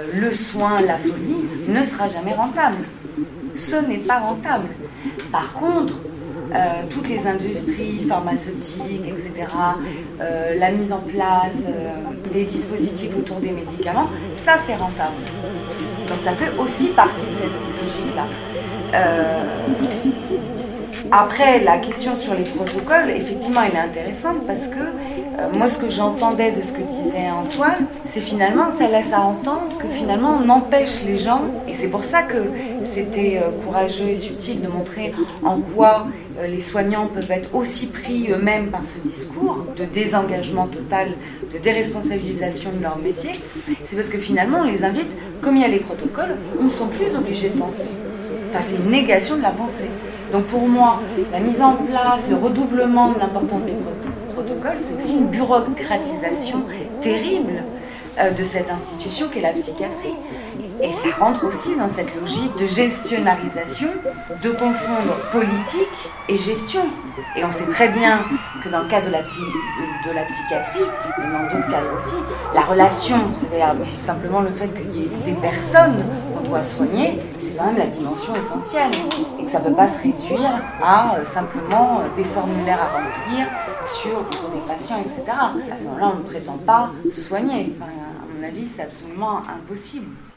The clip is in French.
le soin, la folie, ne sera jamais rentable. Ce n'est pas rentable. Par contre, toutes les industries pharmaceutiques, etc., la mise en place des dispositifs autour des médicaments, ça c'est rentable. Donc ça fait aussi partie de cette logique-là. Après, la question sur les protocoles, effectivement, elle est intéressante parce que moi, ce que j'entendais de ce que disait Antoine, c'est finalement, ça laisse à entendre que finalement, on empêche les gens, et c'est pour ça que c'était courageux et subtil de montrer en quoi les soignants peuvent être aussi pris eux-mêmes par ce discours de désengagement total, de déresponsabilisation de leur métier. C'est parce que finalement, on les invite, comme il y a les protocoles, on ne sont plus obligés de penser. Enfin, c'est une négation de la pensée. Donc pour moi, la mise en place, le redoublement de l'importance des protocoles, c'est aussi une bureaucratisation terrible de cette institution qu'est la psychiatrie. Et ça rentre aussi dans cette logique de gestionnarisation, de confondre politique et gestion. Et on sait très bien que dans le cadre de la psychiatrie, mais dans d'autres cadres aussi, la relation, c'est-à-dire simplement le fait qu'il y ait des personnes qu'on doit soigner, c'est quand même la dimension essentielle. Et que ça ne peut pas se réduire à simplement des formulaires à remplir pour des patients, etc. À ce moment-là, on ne prétend pas soigner. Enfin, à mon avis, c'est absolument impossible.